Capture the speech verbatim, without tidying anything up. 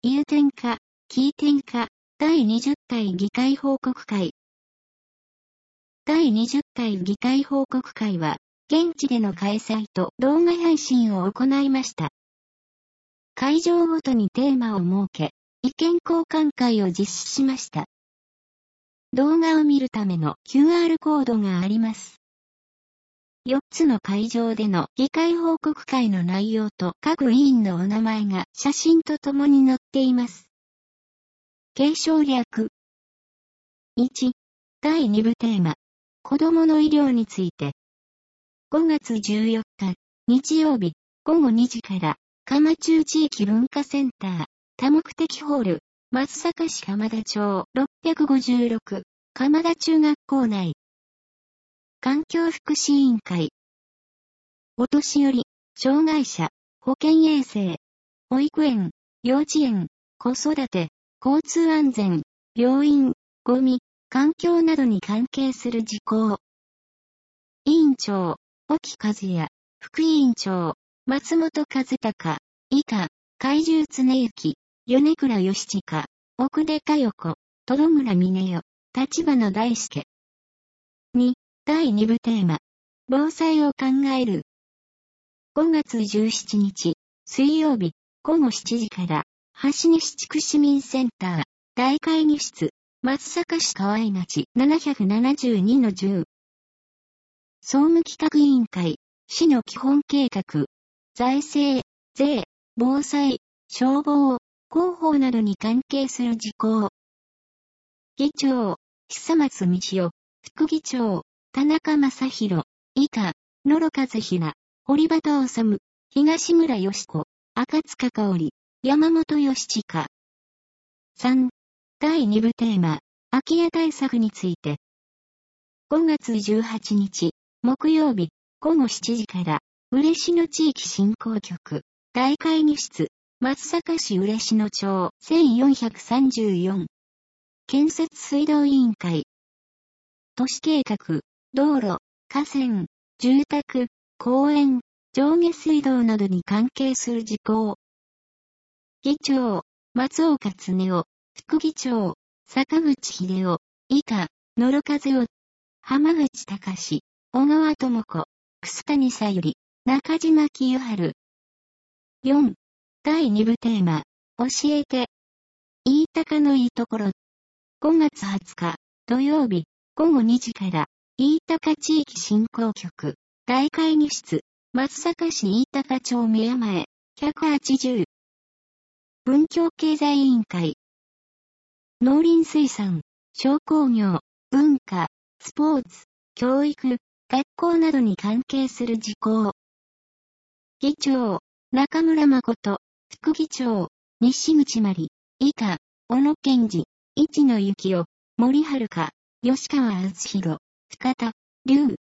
有典化、紀典化、だいにじゅっかい議会報告会。だいにじゅっかい議会報告会は、現地での開催と動画配信を行いました。会場ごとにテーマを設け、意見交換会を実施しました。動画を見るための キューアール コードがあります。よっつの会場での議会報告会の内容と各委員のお名前が写真とともに載っています。継承略。いち、だいに部テーマ、子どもの医療について。ごがつじゅうよっか、日曜日、ごごにじから、蒲中地域文化センター、多目的ホール、松阪市蒲田町ろっぴゃくごじゅうろく、蒲田中学校内。環境福祉委員会。お年寄り、障害者、保健衛生、保育園、幼稚園、子育て、交通安全、病院、ゴミ、環境などに関係する事項。委員長、沖和也、副委員長、松本和孝、以下、海中常幸、米倉義親、奥出佳代子、戸村峰代、立花大輔。に、だいに部テーマ、防災を考える。ごがつじゅうしちにち、水曜日、ごごしちじから、橋西地区市民センター、大会議室、松阪市河合町ななひゃくななじゅうにのじゅう。総務企画委員会、市の基本計画、財政、税、防災、消防、広報などに関係する事項。議長、久松道夫、副議長、田中正宏、以下、野呂和平、堀端治、東村義子、赤塚香織、山本義親。さん、だいに部テーマ、空き家対策について。ごがつじゅうはちにち、木曜日、ごごしちじから、嬉野地域振興局、大会議室、松阪市嬉野町せんよんひゃくさんじゅうよん。建設水道委員会。都市計画、道路、河川、住宅、公園、上下水道などに関係する事項。議長、松岡恒夫、副議長、坂口秀夫、以下、野呂和夫、浜口隆、小川智子、楠谷さゆり、中島清春。よん、だいに部テーマ、教えて。飯高のいいところ。ごがつはつか、土曜日、ごごにじから、飯高地域振興局、大会議室、松阪市飯高町宮前、ひゃくはちじゅう。文教経済委員会。農林水産、商工業、文化、スポーツ、教育、学校などに関係する事項。議長、中村誠、副議長、西口真理、以下、小野健二、市野幸男、森遥、吉川敦弘、深田、龍、